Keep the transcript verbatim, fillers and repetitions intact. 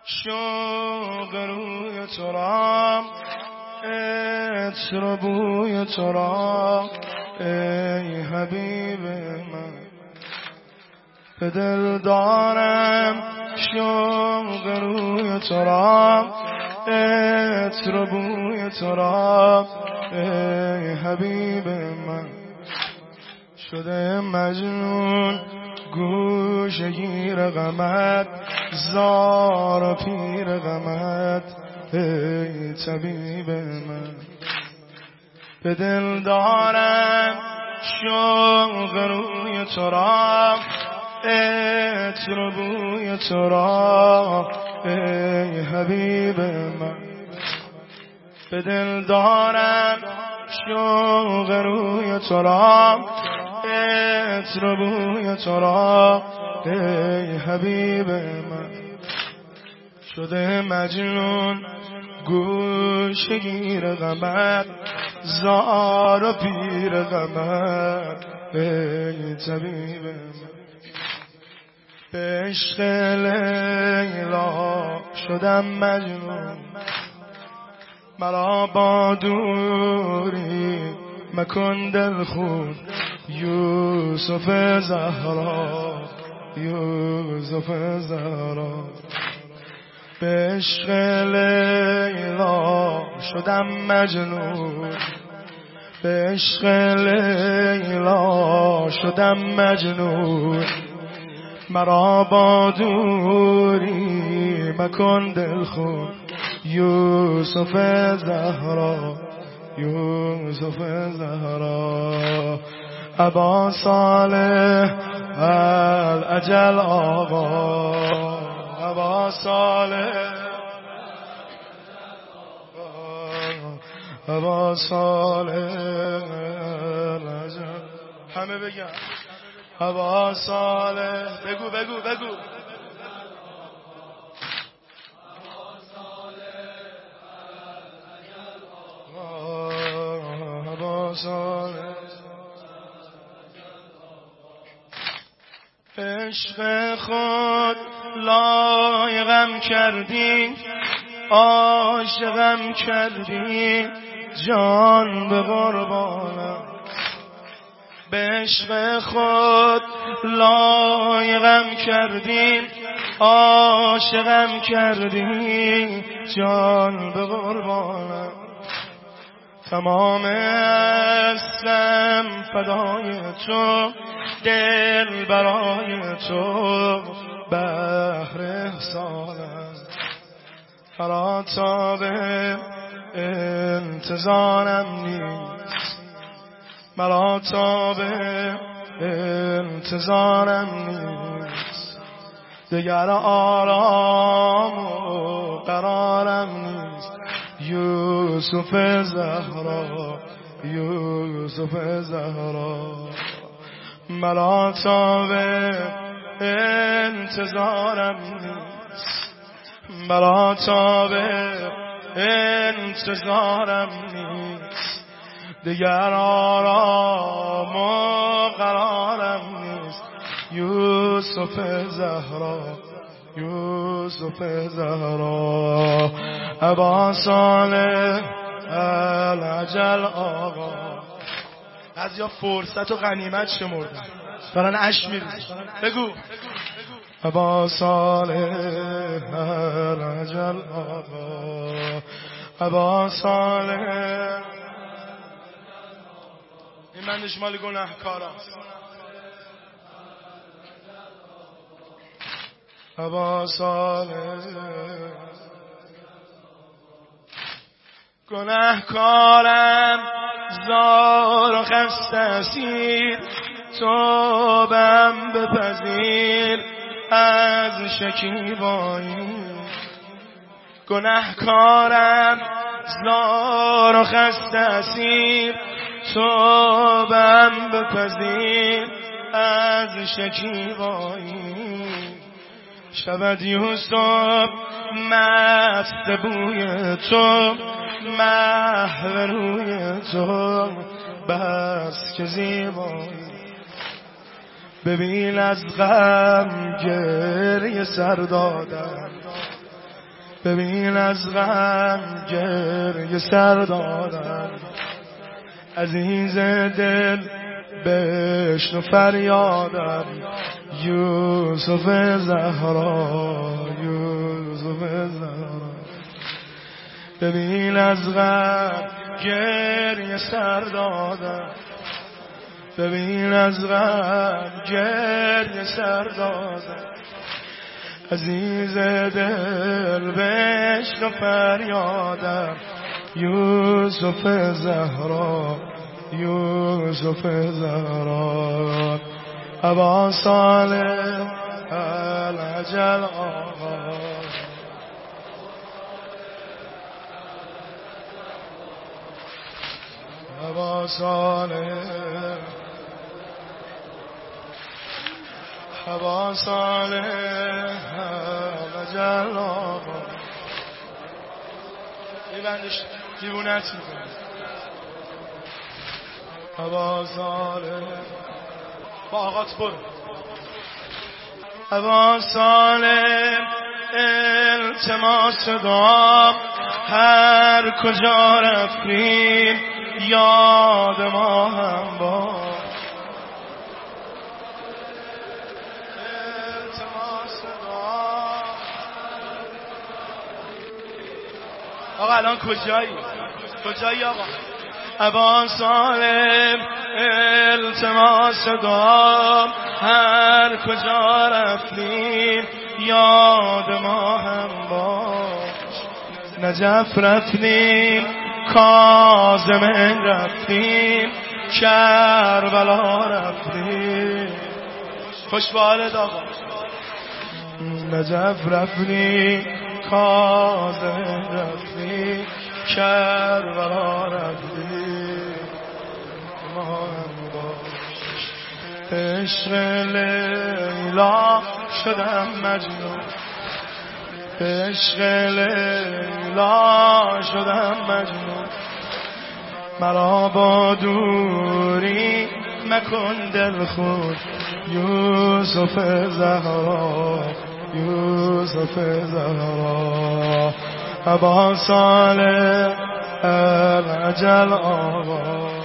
شوق روی تو را، عطر بوی تو را، ای حبیب من. به دل دارم شوق روی تو را، عطر بوی تو را، ای حبیب من. شده مجنون گوشه گیر غمت، زار و پیر غمت، ای طبیب من. به دل دارم شوق روی تو را، عطر و بوی تو را، ای حبیب من. به دل دارم شوق روی تو را، عطر و بوی تو را، ای حبیب من. شده مجنون گوشه گیر غمت، زار و پیر غمت، ای طبیب من. به عشق لیلا شدم مجنون، مرا با دوری مکن دلخون. یوسف زهرا، یوسف زهرا. به عشق لیلا شدم مجنون، به عشق لیلا شدم مجنون. مرا با دوری مکن دلخون. یوسف زهرا، یوسف زهرا. ابا صالح الاجل آقا، ابا صالح، ابا صالح الاجل. همه بگن ابا صالح. بگو بگو بگو. ابا صالح. عشق خود لایقم کردی، عاشقم کردی، جان به قربانم. به عشق خود لایقم کردی، عاشقم کردی، جان به قربانم. تمام هستم فدای تو، دل برای تو بحر احسانم. فراتاب انتظارم نیست، مراتاب انتظارم نیست. دگر آرام و قرارم نیست. یوسف زهرا، یوسف زهرا. مراتاب انتظارم نیست، مراتاب انتظارم نیست. دیگر آرام و قرارم نیست. یوسف زهرا، یوسف زهرا. ابا صالح الاجل آقا. بعضیا فرصت و غنیمت شمردن، دارن اش میریزن. بگو ابا صالح الاجل آقا، ابا صالح. این بندش مال گناهکاراست. ابا صالح. گناهکارم زار و خسته اسیر، توبم بپذیر از شکیبایی. گناهکارم زار و خسته اسیر، توبم بپذیر از شکیبایی. شود یوسف مست بوی تو، محو روی تو، بس که زیبایی. ببین از غم گریه سر دادم، ببین از غم گریه سر دادم، عزیز دل بشنو فریادم، یوسف زهرا یوسف زهرا. ببین از غم گریه سر دادم، ببین از غم گریه سر دادم، عزیز دل بشنو فریادم، یوسف زهرا یوسف زهرا. ابا صالح العجل آقا، ابا صالح ابا صالح العجل آقا. میبندش دیوونت میکنه. ابا صالح با آقات برو. ابا صالح التماس دعا، هر کجا رفتیم یاد ما هم با. التماس دعا. آقا الان کجایی؟ کجایی آقا؟ ابا صالح التماس دعا، هر کجا رفتیم یاد ما هم باش. نجف رفتیم، کاظم رفتیم، کربلا رفتیم. خوش به حالت آقا. نجف رفتیم، کاظم رفتیم، کربلا رفتیم، ما هم باش. عشق لیلا شدم مجنون، عشق لیلا شدم مجنون، مرا با دوری مکن دل خود، یوسف زهرا یوسف زهرا. ابا صالح العجل آقا.